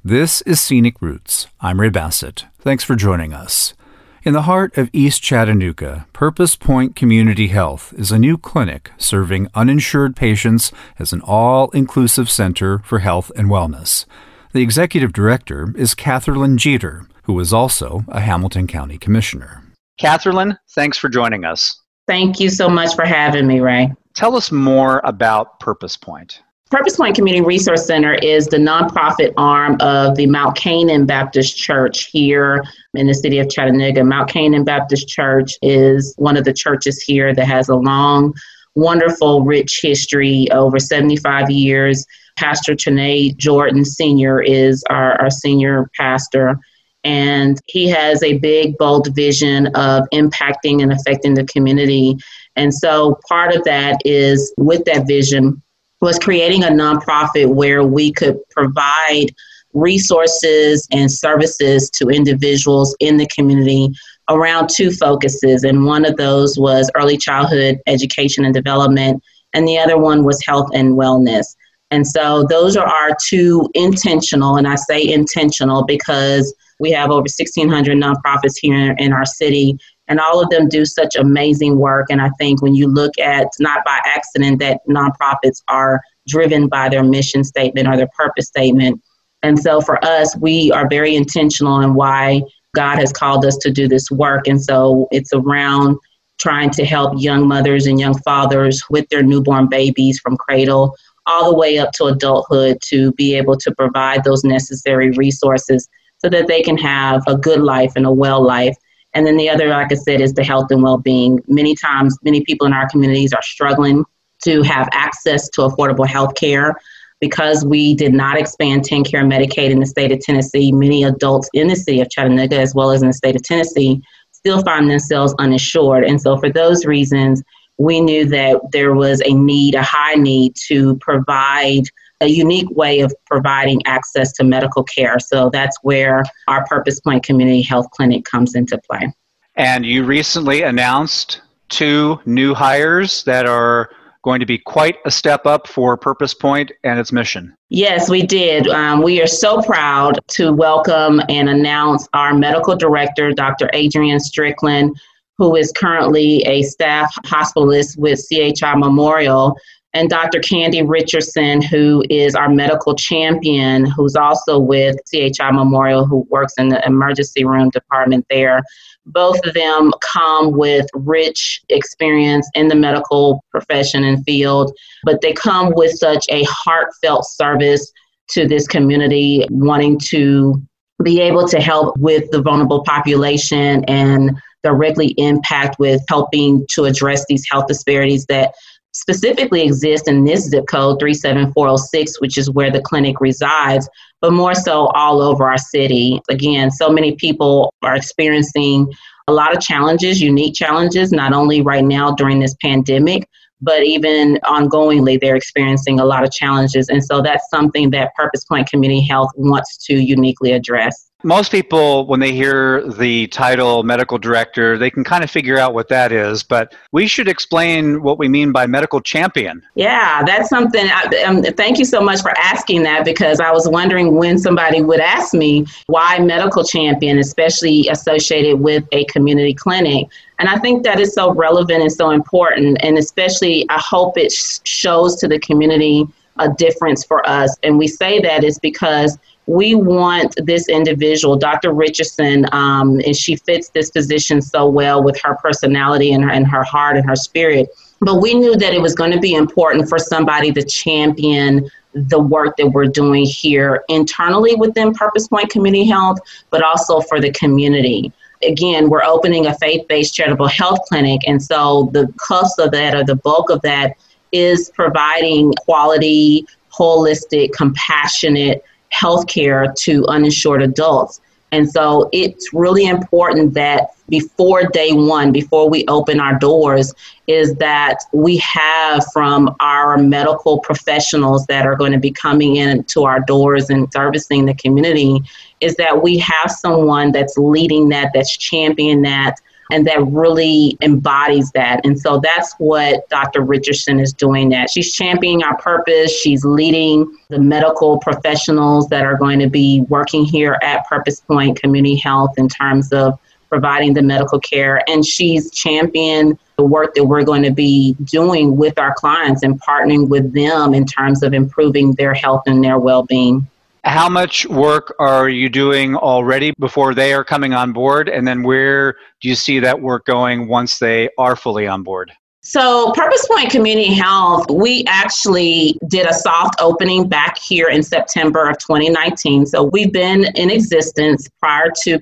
This is Scenic Roots. I'm Ray Bassett. Thanks for joining us. In the heart of East Chattanooga, Purpose Point Community Health is a new clinic serving uninsured patients as an all-inclusive center for health and wellness. The executive director is Catherine Jeter, who is also a Hamilton County Commissioner. Catherine, thanks for joining us. Thank you so much for having me, Ray. Tell us more about Purpose Point. Purpose Point Community Resource Center is the nonprofit arm of the Mount Canaan Baptist Church here in the city of Chattanooga. Mount Canaan Baptist Church is one of the churches here that has a long, wonderful, rich history, over 75 years. Pastor Trinae Jordan Sr. is our senior pastor, and he has a big, bold vision of impacting and affecting the community. And so part of that is, with that vision, was creating a nonprofit where we could provide resources and services to individuals in the community around two focuses. And one of those was early childhood education and development, and the other one was health and wellness. And so those are our two intentional, and I say intentional because we have over 1,600 nonprofits here in our city, and all of them do such amazing work. And I think when you look at, not by accident, that nonprofits are driven by their mission statement or their purpose statement. And so for us, we are very intentional in why God has called us to do this work. And so it's around trying to help young mothers and young fathers with their newborn babies from cradle all the way up to adulthood to be able to provide those necessary resources so that they can have a good life and a well life. And then the other, like I said, is the health and well-being. Many times, many people in our communities are struggling to have access to affordable health care. Because we did not expand TennCare Medicaid in the state of Tennessee, many adults in the city of Chattanooga, as well as in the state of Tennessee, still find themselves uninsured. And so for those reasons, we knew that there was a need, a high need, to provide a unique way of providing access to medical care. So that's where our Purpose Point Community Health Clinic comes into play. And you recently announced 2 new hires that are going to be quite a step up for Purpose Point and its mission. Yes, we did. We are so proud to welcome and announce our medical director, Dr. Adrienne Strickland, who is currently a staff hospitalist with CHI Memorial, and Dr. Candy Richardson, who is our medical champion, who's also with CHI Memorial, who works in the emergency room department there. Both of them come with rich experience in the medical profession and field, but they come with such a heartfelt service to this community, wanting to be able to help with the vulnerable population and directly impact with helping to address these health disparities that specifically exist in this zip code 37406, which is where the clinic resides, but more so all over our city. Again, so many people are experiencing a lot of challenges, unique challenges, not only right now during this pandemic, but even ongoingly, they're experiencing a lot of challenges. And so that's something that Purpose Point Community Health wants to uniquely address. Most people, when they hear the title medical director, they can kind of figure out what that is, but we should explain what we mean by medical champion. Yeah, that's something. Thank you so much for asking that, because I was wondering when somebody would ask me why medical champion, especially associated with a community clinic. And I think that is so relevant and so important. And especially, I hope it shows to the community a difference for us. And we say that is because we want this individual, Dr. Richardson, and she fits this position so well with her personality and her heart and her spirit. But we knew that it was going to be important for somebody to champion the work that we're doing here internally within Purpose Point Community Health, but also for the community. Again, we're opening a faith-based charitable health clinic. And so the cost of that, or the bulk of that, is providing quality, holistic, compassionate healthcare to uninsured adults. And so it's really important that before day one, before we open our doors, is that we have from our medical professionals that are going to be coming in to our doors and servicing the community, is that we have someone that's leading that, that's championing that, and that really embodies that. And so that's what Dr. Richardson is doing that. She's championing our purpose. She's leading the medical professionals that are going to be working here at Purpose Point Community Health in terms of providing the medical care. And she's championed the work that we're going to be doing with our clients and partnering with them in terms of improving their health and their well-being. How much work are you doing already before they are coming on board? And then where do you see that work going once they are fully on board? So Purpose Point Community Health, we actually did a soft opening back here in September of 2019. So we've been in existence prior to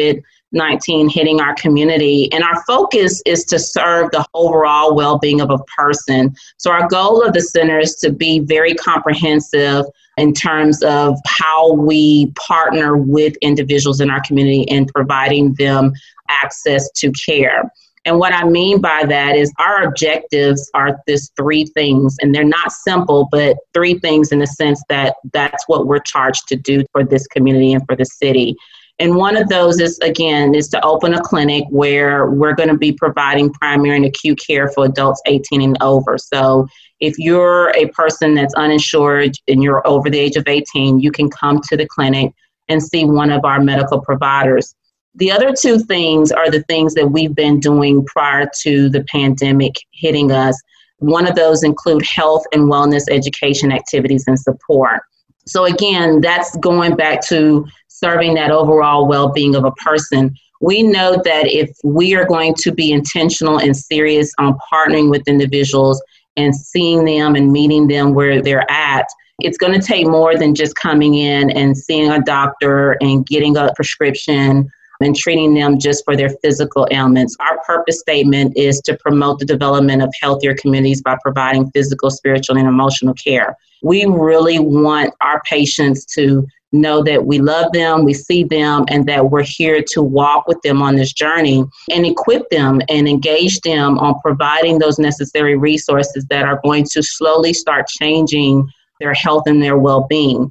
COVID-19 hitting our community. And our focus is to serve the overall well-being of a person. So our goal of the center is to be very comprehensive in terms of how we partner with individuals in our community in providing them access to care. And what I mean by that is our objectives are this three things, and they're not simple, but three things in the sense that that's what we're charged to do for this community and for the city. And one of those is to open a clinic where we're going to be providing primary and acute care for adults 18 and over. So if you're a person that's uninsured and you're over the age of 18, you can come to the clinic and see one of our medical providers. The other two things are the things that we've been doing prior to the pandemic hitting us. One of those include health and wellness education activities and support. So again, that's going back to serving that overall well-being of a person. We know that if we are going to be intentional and serious on partnering with individuals and seeing them and meeting them where they're at, it's going to take more than just coming in and seeing a doctor and getting a prescription and treating them just for their physical ailments. Our purpose statement is to promote the development of healthier communities by providing physical, spiritual, and emotional care. We really want our patients to know that we love them, we see them, and that we're here to walk with them on this journey and equip them and engage them on providing those necessary resources that are going to slowly start changing their health and their well-being.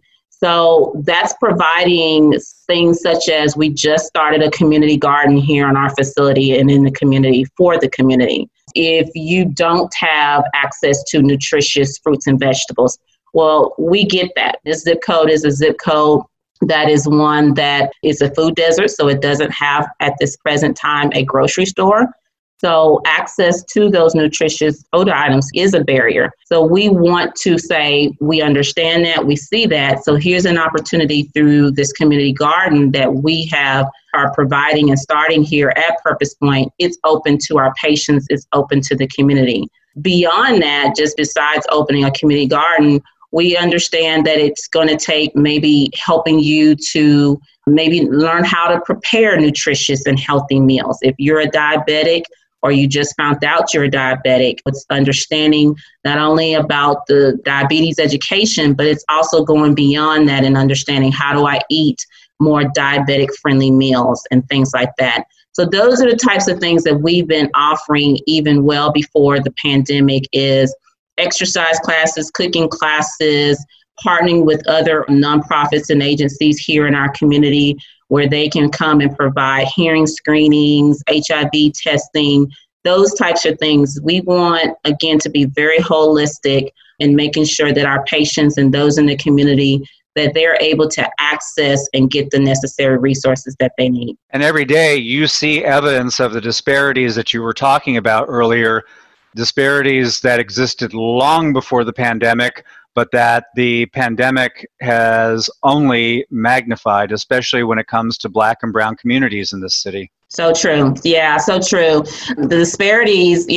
So that's providing things such as we just started a community garden here in our facility and in the community for the community. If you don't have access to nutritious fruits and vegetables, well, we get that. This zip code is a zip code that is one that is a food desert, so it doesn't have at this present time a grocery store. So access to those nutritious food items is a barrier. So we want to say, we understand that, we see that. So here's an opportunity through this community garden that we are providing and starting here at Purpose Point. It's open to our patients, it's open to the community. Beyond that, just besides opening a community garden, we understand that it's going to take maybe helping you to maybe learn how to prepare nutritious and healthy meals. If you're a diabetic, or you just found out you're a diabetic, it's understanding not only about the diabetes education, but it's also going beyond that and understanding how do I eat more diabetic-friendly meals and things like that. So those are the types of things that we've been offering even well before the pandemic is exercise classes, cooking classes, partnering with other nonprofits and agencies here in our community where they can come and provide hearing screenings, HIV testing, those types of things. We want, again, to be very holistic in making sure that our patients and those in the community, that they're able to access and get the necessary resources that they need. And every day you see evidence of the disparities that you were talking about earlier, disparities that existed long before the pandemic, but that the pandemic has only magnified, especially when it comes to Black and brown communities in this city. So true. Yeah, so true. The disparities,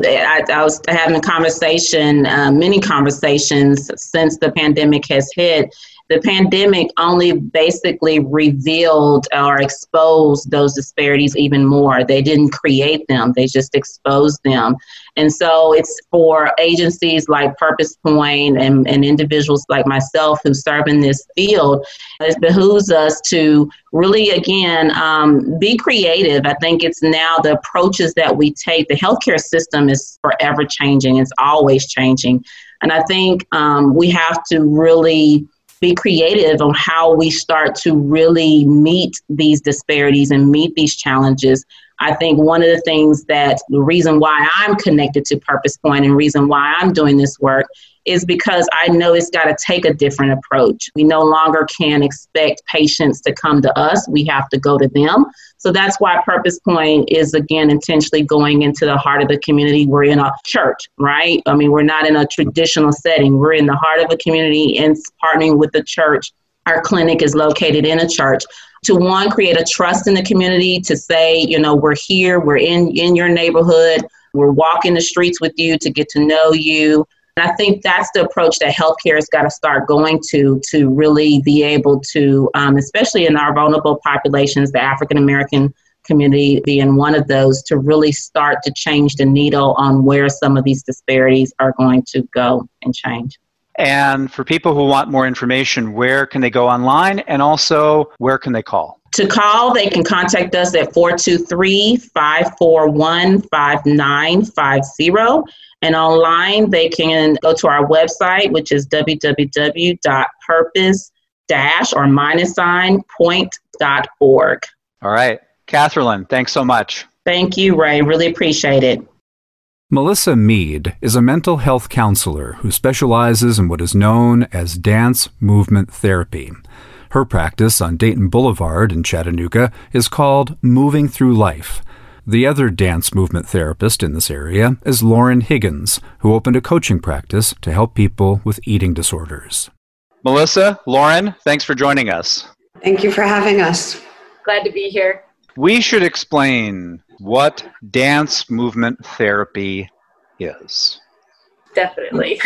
I was having a conversation, many conversations since the pandemic has hit. The pandemic only basically revealed or exposed those disparities even more. They didn't create them, they just exposed them. And so it's for agencies like Purpose Point and individuals like myself who serve in this field, it behooves us to really, again, be creative. I think it's now the approaches that we take. The healthcare system is forever changing, it's always changing. And I think we have to really be creative on how we start to really meet these disparities and meet these challenges I think one of the things that the reason why I'm connected to Purpose Point and reason why I'm doing this work is because I know it's got to take a different approach. We no longer can expect patients to come to us. We have to go to them. So that's why Purpose Point is, again, intentionally going into the heart of the community. We're in a church, right? I mean, we're not in a traditional setting. We're in the heart of a community and partnering with the church. Our clinic is located in a church to, one, create a trust in the community, to say, you know, we're here, we're in your neighborhood, we're walking the streets with you to get to know you. And I think that's the approach that healthcare has got to start going to really be able to, especially in our vulnerable populations, the African-American community being one of those, to really start to change the needle on where some of these disparities are going to go and change. And for people who want more information, where can they go online? And also, where can they call? To call, they can contact us at 423-541-5950. And online, they can go to our website, which is www.purpose-point.org. All right. Catherine, thanks so much. Thank you, Ray. Really appreciate it. Melissa Mead is a mental health counselor who specializes in what is known as dance movement therapy. Her practice on Dayton Boulevard in Chattanooga is called Moving Through Life. The other dance movement therapist in this area is Lauren Higgins, who opened a coaching practice to help people with eating disorders. Melissa, Lauren, thanks for joining us. Thank you for having us. Glad to be here. We should explain what dance movement therapy is. Definitely.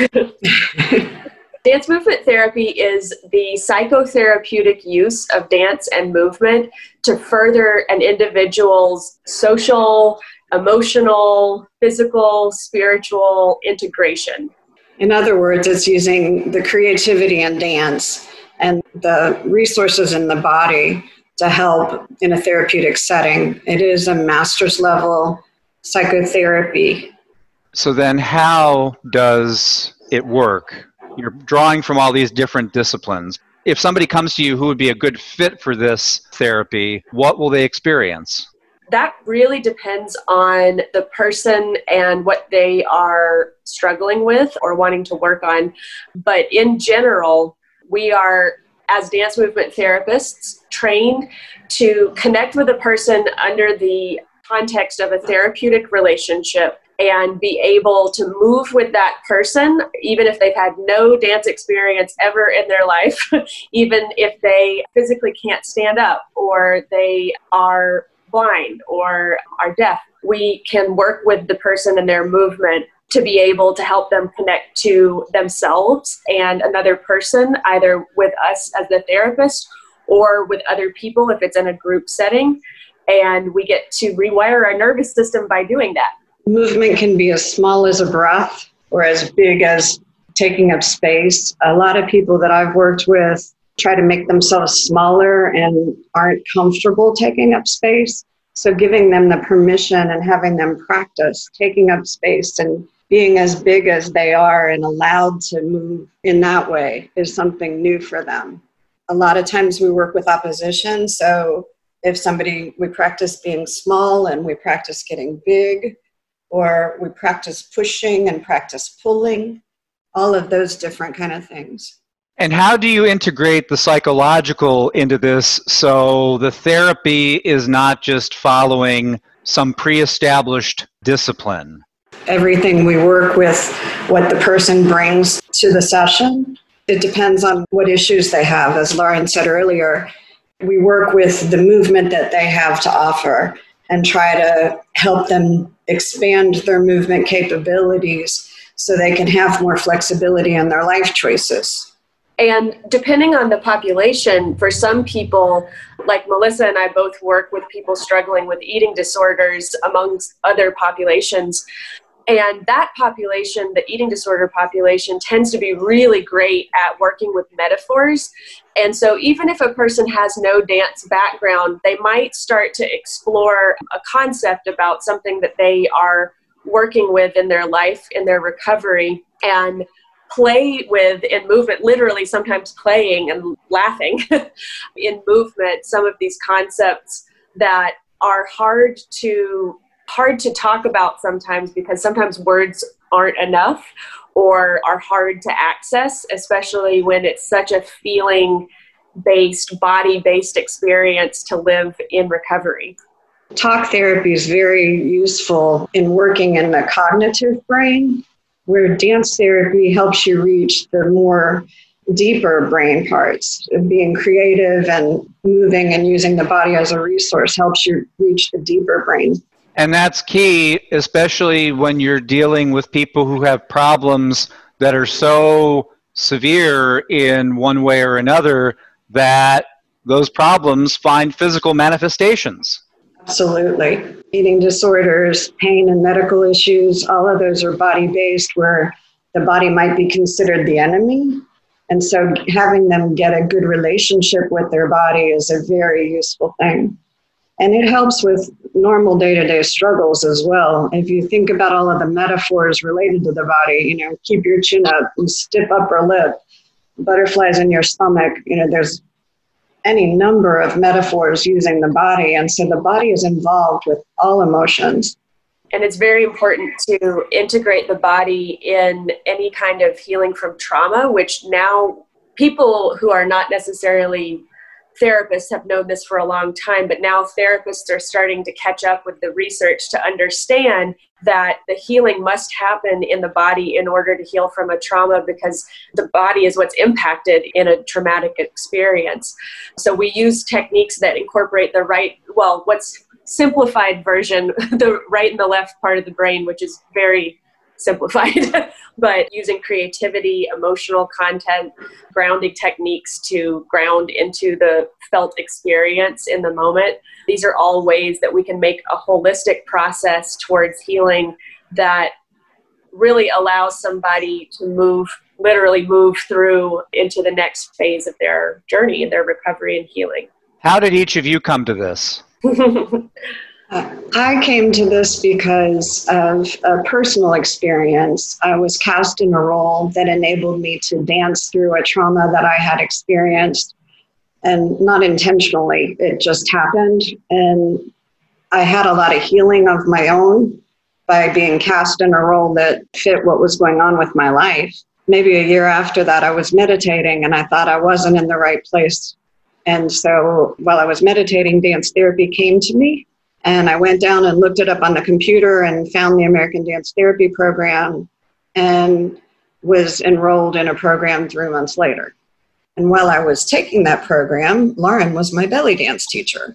Dance movement therapy is the psychotherapeutic use of dance and movement to further an individual's social, emotional, physical, spiritual integration. In other words, it's using the creativity in dance and the resources in the body to help in a therapeutic setting. It is a master's level psychotherapy. So then how does it work? You're drawing from all these different disciplines. If somebody comes to you who would be a good fit for this therapy, what will they experience? That really depends on the person and what they are struggling with or wanting to work on. But in general, we are, as dance movement therapists, trained to connect with a person under the context of a therapeutic relationship and be able to move with that person, even if they've had no dance experience ever in their life, even if they physically can't stand up or they are blind or are deaf. We can work with the person and their movement to be able to help them connect to themselves and another person, either with us as the therapist or with other people if it's in a group setting. And we get to rewire our nervous system by doing that. Movement can be as small as a breath or as big as taking up space. A lot of people that I've worked with try to make themselves smaller and aren't comfortable taking up space. So giving them the permission and having them practice taking up space and being as big as they are and allowed to move in that way is something new for them. A lot of times we work with opposition. So if we practice being small and we practice getting big, or we practice pushing and practice pulling, all of those different kind of things. And how do you integrate the psychological into this so the therapy is not just following some pre-established discipline? Everything we work with, what the person brings to the session, it depends on what issues they have. As Lauren said earlier, we work with the movement that they have to offer and try to help them expand their movement capabilities so they can have more flexibility in their life choices. And depending on the population, for some people, like Melissa and I both work with people struggling with eating disorders amongst other populations. And that population, the eating disorder population, tends to be really great at working with metaphors. And so even if a person has no dance background, they might start to explore a concept about something that they are working with in their life, in their recovery, and play with in movement, literally sometimes playing and laughing in movement, some of these concepts that are hard to talk about sometimes, because sometimes words aren't enough or are hard to access, especially when it's such a feeling-based, body-based experience to live in recovery. Talk therapy is very useful in working in the cognitive brain, where dance therapy helps you reach the more deeper brain parts. Being creative and moving and using the body as a resource helps you reach the deeper brain. And that's key, especially when you're dealing with people who have problems that are so severe in one way or another that those problems find physical manifestations. Absolutely. Eating disorders, pain and medical issues, all of those are body-based, where the body might be considered the enemy. And so having them get a good relationship with their body is a very useful thing. And it helps with normal day-to-day struggles as well. If you think about all of the metaphors related to the body, keep your chin up, stiff upper lip, butterflies in your stomach, there's any number of metaphors using the body. And so the body is involved with all emotions. And it's very important to integrate the body in any kind of healing from trauma, which now people who are not necessarily therapists have known this for a long time, but now therapists are starting to catch up with the research to understand that the healing must happen in the body in order to heal from a trauma, because the body is what's impacted in a traumatic experience. So we use techniques that incorporate what's simplified version, the right and the left part of the brain, which is very simplified, but using creativity, emotional content, grounding techniques to ground into the felt experience in the moment. These are all ways that we can make a holistic process towards healing that really allows somebody to literally move through into the next phase of their journey, their recovery and healing. How did each of you come to this? I came to this because of a personal experience. I was cast in a role that enabled me to dance through a trauma that I had experienced, and not intentionally, it just happened. And I had a lot of healing of my own by being cast in a role that fit what was going on with my life. Maybe a year after that, I was meditating and I thought I wasn't in the right place. And so while I was meditating, dance therapy came to me. And I went down and looked it up on the computer and found the American Dance Therapy Program and was enrolled in a program 3 months later. And while I was taking that program, Lauren was my belly dance teacher.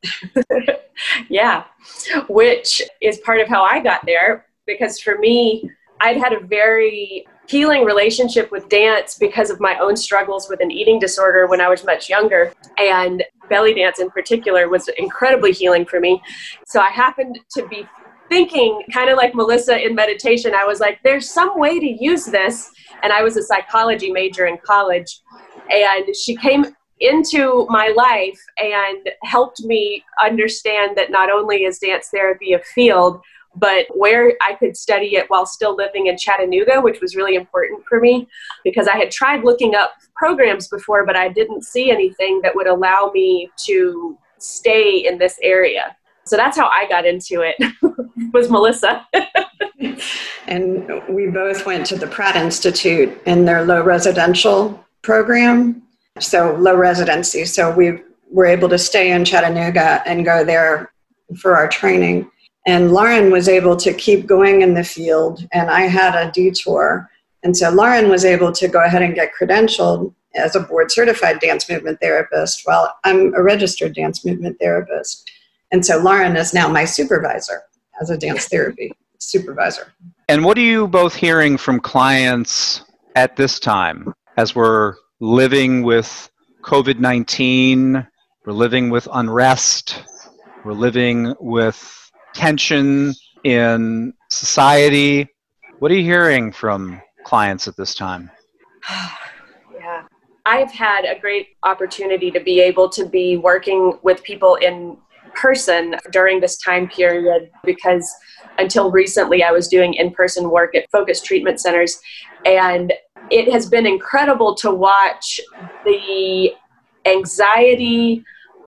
Yeah, which is part of how I got there, because for me, I'd had a very healing relationship with dance because of my own struggles with an eating disorder when I was much younger. And belly dance in particular was incredibly healing for me. So I happened to be thinking, kind of like Melissa in meditation, I was like, there's some way to use this. And I was a psychology major in college. And she came into my life and helped me understand that not only is dance therapy a field, but where I could study it while still living in Chattanooga, which was really important for me because I had tried looking up programs before, but I didn't see anything that would allow me to stay in this area. So that's how I got into it, was Melissa. And we both went to the Pratt Institute in their low residential program, so low residency. So we were able to stay in Chattanooga and go there for our training. And Lauren was able to keep going in the field, and I had a detour. And so Lauren was able to go ahead and get credentialed as a board-certified dance movement therapist, while I'm a registered dance movement therapist. And so Lauren is now my supervisor as a dance therapy supervisor. And what are you both hearing from clients at this time as we're living with COVID-19, we're living with unrest, we're living with tension in society? What are you hearing from clients at this time? Yeah, I've had a great opportunity to be able to be working with people in person during this time period, because until recently I was doing in-person work at focused treatment centers, and it has been incredible to watch the anxiety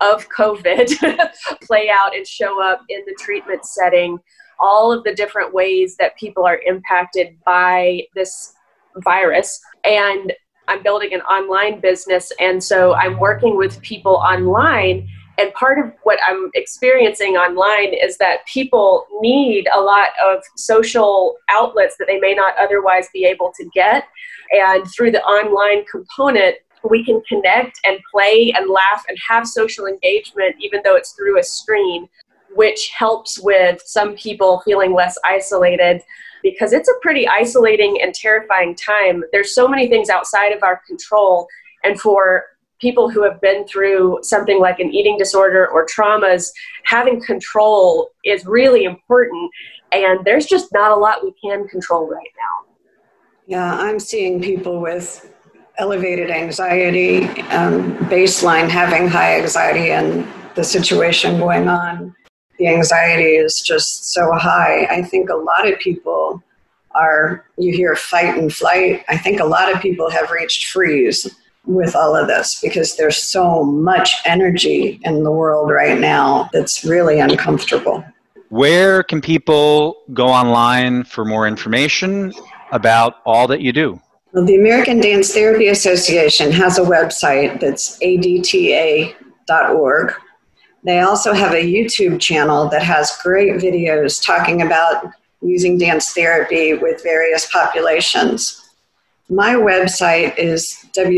of COVID play out and show up in the treatment setting, all of the different ways that people are impacted by this virus. And I'm building an online business, and so I'm working with people online. And part of what I'm experiencing online is that people need a lot of social outlets that they may not otherwise be able to get. And through the online component, we can connect and play and laugh and have social engagement, even though it's through a screen, which helps with some people feeling less isolated, because it's a pretty isolating and terrifying time. There's so many things outside of our control. And for people who have been through something like an eating disorder or traumas, having control is really important. And there's just not a lot we can control right now. Yeah, I'm seeing people with elevated anxiety, baseline having high anxiety, and the situation going on. The anxiety is just so high. I think a lot of people you hear fight and flight. I think a lot of people have reached freeze with all of this because there's so much energy in the world right now that's really uncomfortable. Where can people go online for more information about all that you do? Well, the American Dance Therapy Association has a website that's adta.org. They also have a YouTube channel that has great videos talking about using dance therapy with various populations. My website is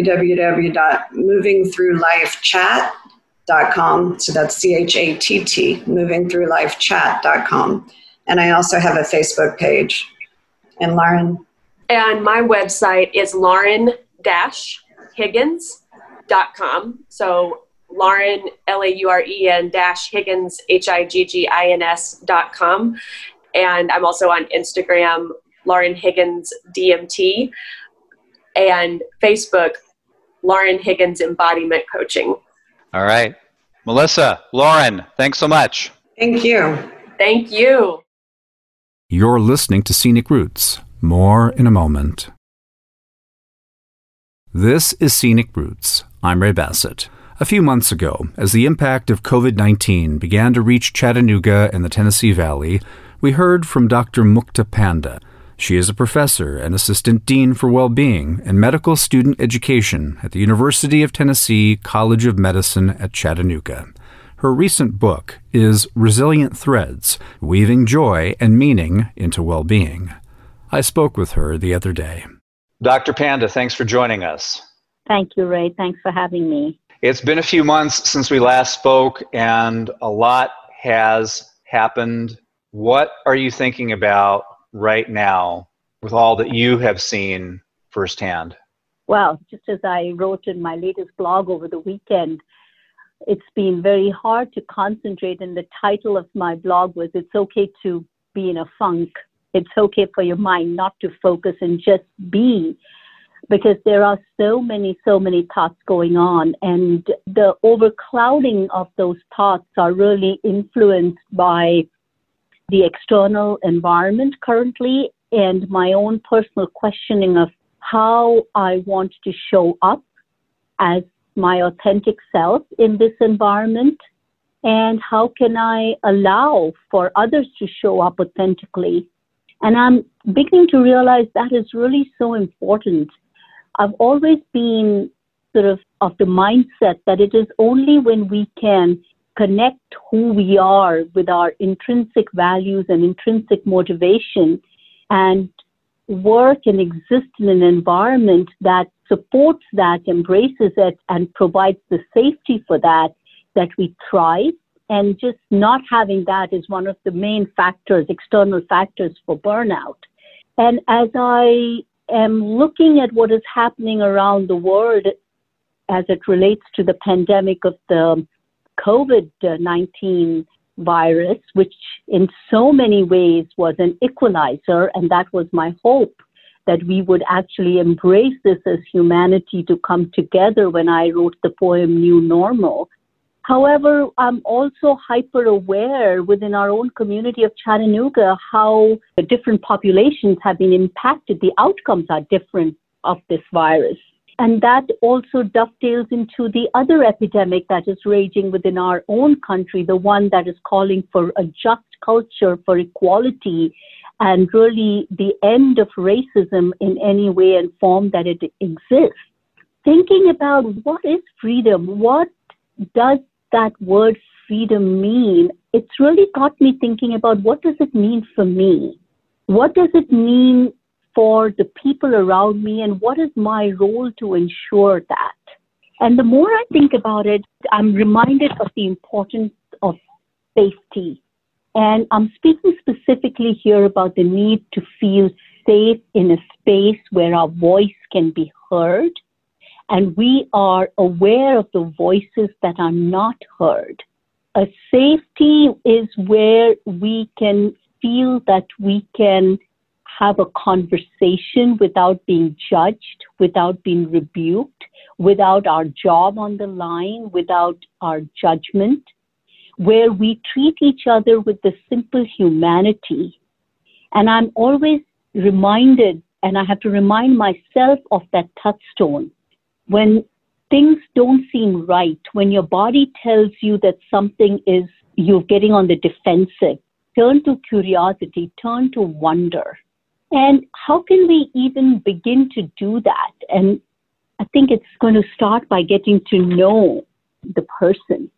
www.movingthroughlifechat.com. So that's CHATT, movingthroughlifechat.com. And I also have a Facebook page. And Lauren? And my website is lauren-higgins.com. So Lauren, LAUREN-Higgins, HIGGINS.com. And I'm also on Instagram, Lauren Higgins DMT, and Facebook, Lauren Higgins Embodiment Coaching. All right. Melissa, Lauren, thanks so much. Thank you. Thank you. You're listening to Scenic Roots. More in a moment. This is Scenic Roots. I'm Ray Bassett. A few months ago, as the impact of COVID-19 began to reach Chattanooga and the Tennessee Valley, we heard from Dr. Mukta Panda. She is a professor and assistant dean for well-being and medical student education at the University of Tennessee College of Medicine at Chattanooga. Her recent book is Resilient Threads, Weaving Joy and Meaning into Well-Being. I spoke with her the other day. Dr. Panda, thanks for joining us. Thank you, Ray. Thanks for having me. It's been a few months since we last spoke, and a lot has happened. What are you thinking about right now with all that you have seen firsthand? Well, just as I wrote in my latest blog over the weekend, it's been very hard to concentrate, and the title of my blog was, "It's okay to be in a funk. It's okay for your mind not to focus and just be," because there are so many thoughts going on, and the overclouding of those thoughts are really influenced by the external environment currently and my own personal questioning of how I want to show up as my authentic self in this environment, and how can I allow for others to show up authentically. And I'm beginning to realize that is really so important. I've always been sort of the mindset that it is only when we can connect who we are with our intrinsic values and intrinsic motivation and work and exist in an environment that supports that, embraces it, and provides the safety for that we thrive. And just not having that is one of the main factors, external factors for burnout. And as I am looking at what is happening around the world as it relates to the pandemic of the COVID-19 virus, which in so many ways was an equalizer, and that was my hope, that we would actually embrace this as humanity to come together when I wrote the poem New Normal. However, I'm also hyper aware within our own community of Chattanooga how the different populations have been impacted. The outcomes are different of this virus. And that also dovetails into the other epidemic that is raging within our own country, the one that is calling for a just culture, for equality, and really the end of racism in any way and form that it exists. Thinking about what is freedom, what does that word freedom mean? It's really got me thinking about what does it mean for me? What does it mean for the people around me, and what is my role to ensure that? And the more I think about it, I'm reminded of the importance of safety. And I'm speaking specifically here about the need to feel safe in a space where our voice can be heard, and we are aware of the voices that are not heard. A safety is where we can feel that we can have a conversation without being judged, without being rebuked, without our job on the line, without our judgment, where we treat each other with the simple humanity. And I'm always reminded, and I have to remind myself of that touchstone. When things don't seem right, when your body tells you that something is, you're getting on the defensive, turn to curiosity, turn to wonder. And how can we even begin to do that? And I think it's going to start by getting to know the person.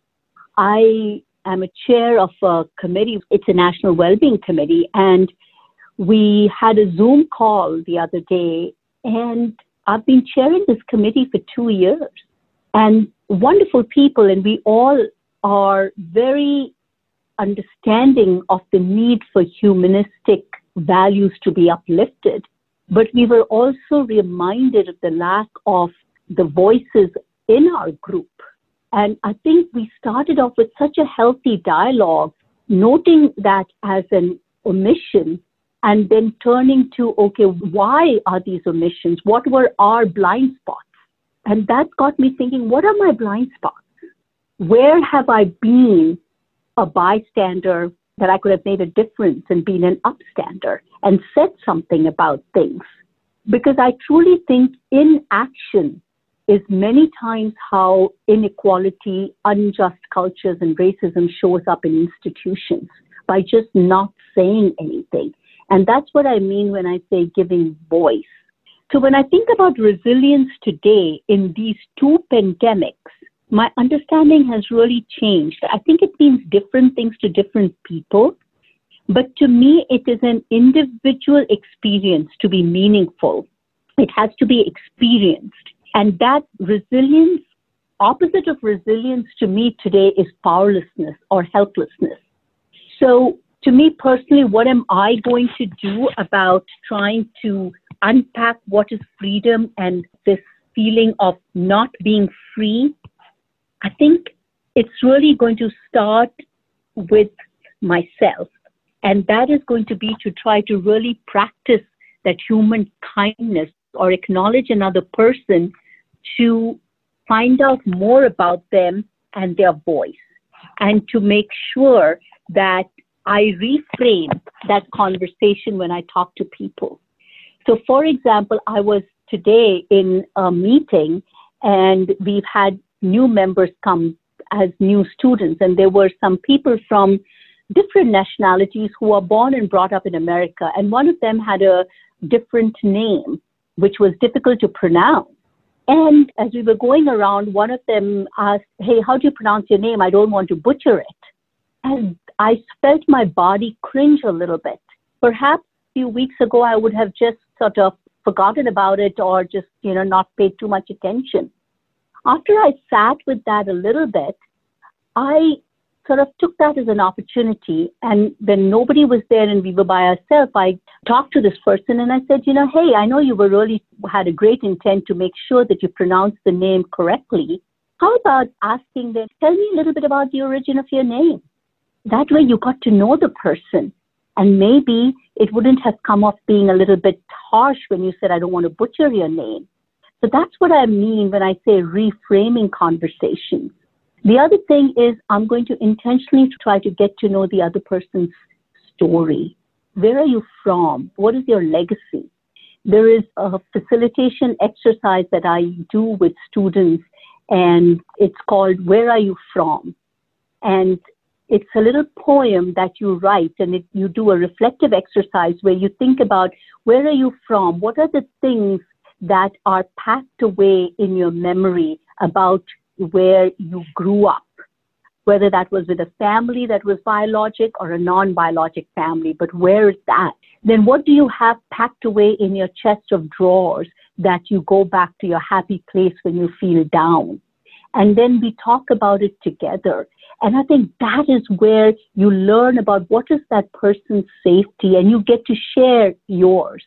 I am a chair of a committee. It's a National Wellbeing Committee. And we had a Zoom call the other day. And I've been chairing this committee for 2 years. And wonderful people. And we all are very understanding of the need for humanistic values to be uplifted, but we were also reminded of the lack of the voices in our group. And I think we started off with such a healthy dialogue, noting that as an omission, and then turning to, okay, why are these omissions? What were our blind spots? And that got me thinking, what are my blind spots? Where have I been a bystander that I could have made a difference and been an upstander and said something about things? Because I truly think inaction is many times how inequality, unjust cultures, and racism shows up in institutions, by just not saying anything. And that's what I mean when I say giving voice. So when I think about resilience today in these two pandemics, my understanding has really changed. I think it means different things to different people, but to me, it is an individual experience to be meaningful. It has to be experienced. And that resilience, opposite of resilience to me today is powerlessness or helplessness. So to me personally, what am I going to do about trying to unpack what is freedom and this feeling of not being free? I think it's really going to start with myself. And that is going to be to try to really practice that human kindness or acknowledge another person to find out more about them and their voice, and to make sure that I reframe that conversation when I talk to people. So for example, I was today in a meeting and we've had new members come as new students, and there were some people from different nationalities who were born and brought up in America, and one of them had a different name, which was difficult to pronounce. And as we were going around, one of them asked, "Hey, how do you pronounce your name? I don't want to butcher it." And I felt my body cringe a little bit. Perhaps a few weeks ago, I would have just sort of forgotten about it or just, not paid too much attention. After I sat with that a little bit, I sort of took that as an opportunity. And when nobody was there and we were by ourselves, I talked to this person and I said, hey, I know you had a great intent to make sure that you pronounce the name correctly. How about asking them, tell me a little bit about the origin of your name? That way you got to know the person. And maybe it wouldn't have come off being a little bit harsh when you said, I don't want to butcher your name. So that's what I mean when I say reframing conversations. The other thing is I'm going to intentionally try to get to know the other person's story. Where are you from? What is your legacy? There is a facilitation exercise that I do with students, and it's called Where Are You From? And it's a little poem that you write, and you do a reflective exercise where you think about where are you from? What are the things that are packed away in your memory about where you grew up? Whether that was with a family that was biologic or a non-biologic family, but where is that? Then what do you have packed away in your chest of drawers that you go back to your happy place when you feel down? And then we talk about it together. And I think that is where you learn about what is that person's safety, and you get to share yours.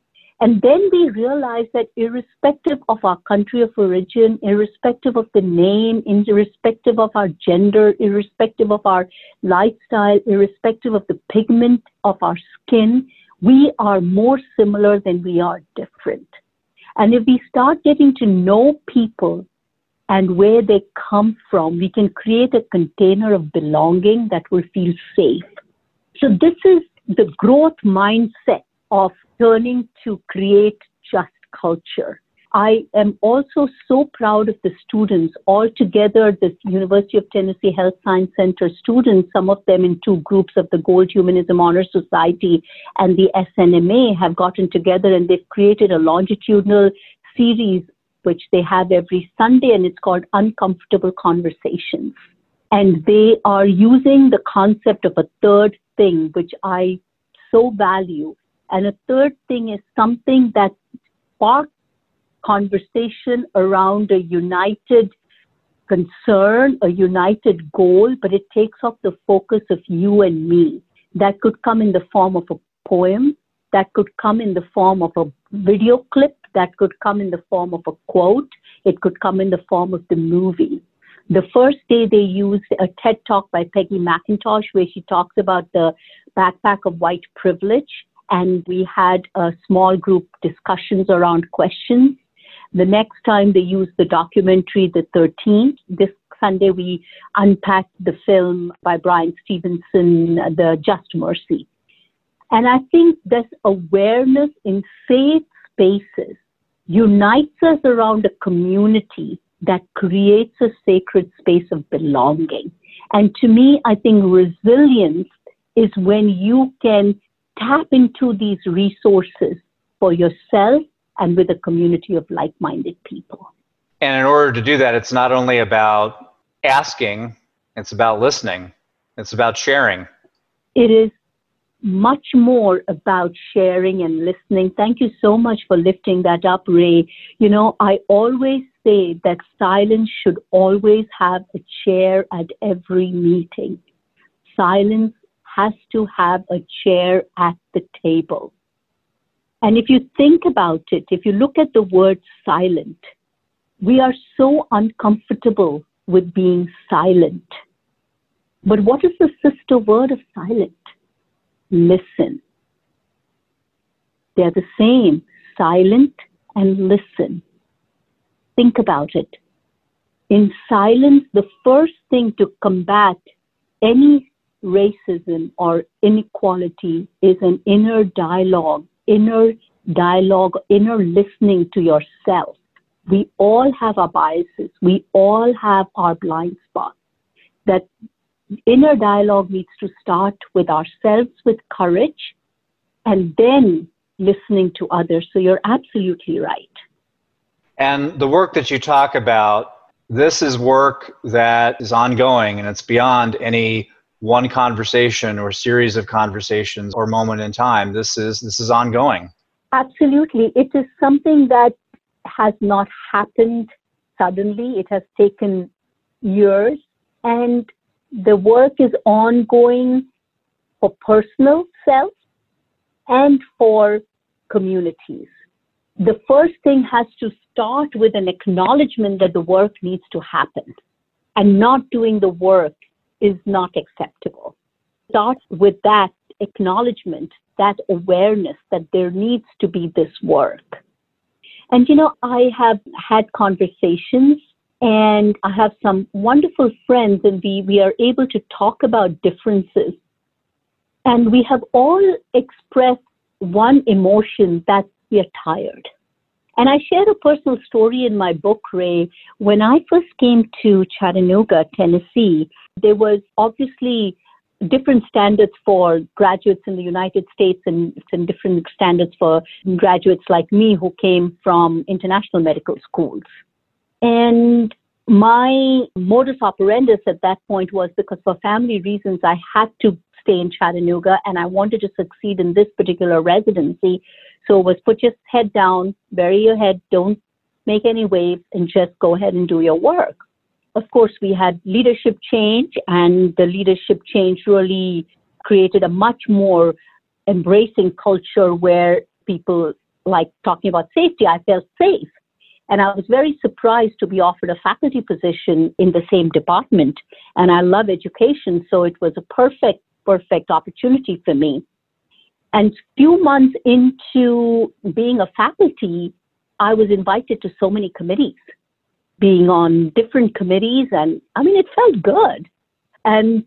And then we realize that irrespective of our country of origin, irrespective of the name, irrespective of our gender, irrespective of our lifestyle, irrespective of the pigment of our skin, we are more similar than we are different. And if we start getting to know people and where they come from, we can create a container of belonging that will feel safe. So this is the growth mindset of turning to create just culture. I am also so proud of the students all together, the University of Tennessee Health Science Center students, some of them in 2 groups of the Gold Humanism Honor Society and the SNMA have gotten together, and they've created a longitudinal series which they have every Sunday, and it's called Uncomfortable Conversations. And they are using the concept of a third thing, which I so value. And a third thing is something that sparks conversation around a united concern, a united goal, but it takes off the focus of you and me. That could come in the form of a poem, that could come in the form of a video clip, that could come in the form of a quote, it could come in the form of the movie. The first day they used a TED Talk by Peggy McIntosh where she talks about the backpack of white privilege, and we had a small group discussions around questions. The next time they used the documentary, The 13th. This Sunday we unpacked the film by Brian Stevenson, The Just Mercy. And I think this awareness in safe spaces unites us around a community that creates a sacred space of belonging. And to me, I think resilience is when you can tap into these resources for yourself and with a community of like-minded people. And in order to do that, it's not only about asking, it's about listening, it's about sharing. It is much more about sharing and listening. Thank you so much for lifting that up, Ray. You know, I always say that silence should always have a chair at every meeting. Silence has to have a chair at the table. And if you think about it, if you look at the word silent, we are so uncomfortable with being silent. But what is the sister word of silent? Listen. They're the same, silent and listen. Think about it. In silence, the first thing to combat any racism or inequality is an inner dialogue, inner listening to yourself. We all have our biases. We all have our blind spots. That inner dialogue needs to start with ourselves with courage and then listening to others. So you're absolutely right. And the work that you talk about, this is work that is ongoing, and it's beyond any one conversation or series of conversations or moment in time. This is ongoing. Absolutely. It is something that has not happened suddenly. It has taken years, and the work is ongoing for personal self and for communities. The first thing has to start with an acknowledgement that the work needs to happen, and not doing the work is not acceptable. Start with that acknowledgement, that awareness that there needs to be this work. And you know, I have had conversations, and I have some wonderful friends, and we are able to talk about differences. And we have all expressed one emotion, that we are tired. And I shared a personal story in my book, Ray. When I first came to Chattanooga, Tennessee, there was obviously different standards for graduates in the United States and different standards for graduates like me who came from international medical schools. And my modus operandi at that point was, because for family reasons, I had to stay in Chattanooga and I wanted to succeed in this particular residency. So it was put your head down, bury your head, don't make any waves, and just go ahead and do your work. Of course, we had leadership change, and the leadership change really created a much more embracing culture where people like talking about safety. I felt safe. And I was very surprised to be offered a faculty position in the same department. And I love education, so it was a perfect opportunity for me. And few months into being a faculty, I was invited to so many committees, being on different committees, and I mean, it felt good. And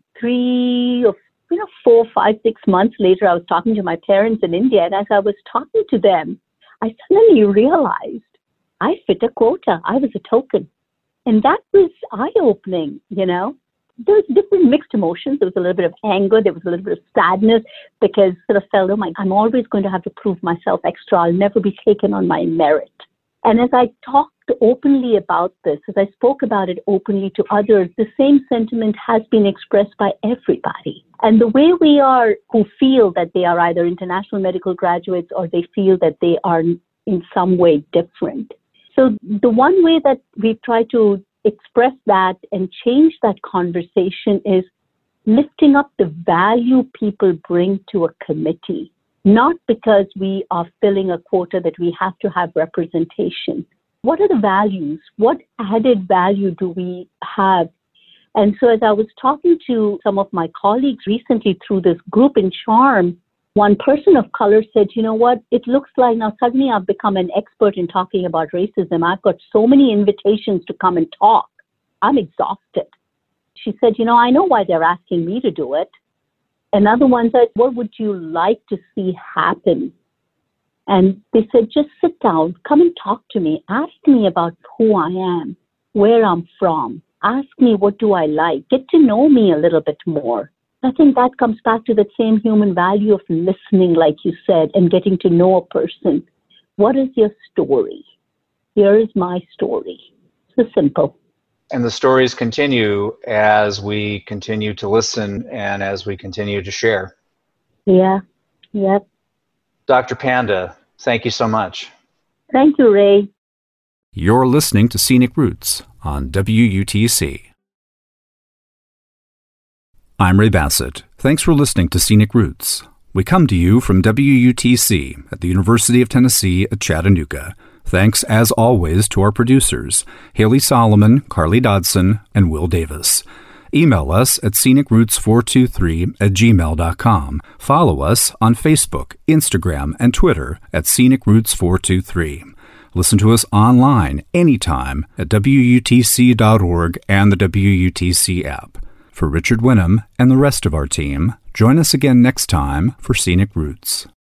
4, 5, 6 months later, I was talking to my parents in India, and as I was talking to them, I suddenly realized I fit a quota. I was a token. And that was eye-opening, There was different mixed emotions. There was a little bit of anger. There was a little bit of sadness, because I sort of felt, I'm always going to have to prove myself extra. I'll never be taken on my merit. And as I talked openly about this, as I spoke about it openly to others, the same sentiment has been expressed by everybody. And the way we are, who feel that they are either international medical graduates or they feel that they are in some way different. So the one way that we try to express that and change that conversation is lifting up the value people bring to a committee, not because we are filling a quota that we have to have representation. What are the values? What added value do we have? And so as I was talking to some of my colleagues recently through this group in Charm, one person of color said, you know what, it looks like now suddenly I've become an expert in talking about racism. I've got so many invitations to come and talk. I'm exhausted. She said, I know why they're asking me to do it. Another one said, what would you like to see happen? And they said, just sit down, come and talk to me. Ask me about who I am, where I'm from. Ask me, what do I like? Get to know me a little bit more. I think that comes back to that same human value of listening, like you said, and getting to know a person. What is your story? Here is my story. So simple. And the stories continue as we continue to listen and as we continue to share. Yeah. Yep. Dr. Panda, thank you so much. Thank you, Ray. You're listening to Scenic Roots on WUTC. I'm Ray Bassett. Thanks for listening to Scenic Roots. We come to you from WUTC at the University of Tennessee at Chattanooga. Thanks, as always, to our producers, Haley Solomon, Carly Dodson, and Will Davis. Email us at scenicroots423@gmail.com. Follow us on Facebook, Instagram, and Twitter at scenicroots423. Listen to us online anytime at WUTC.org and the WUTC app. For Richard Winham and the rest of our team, join us again next time for Scenic Roots.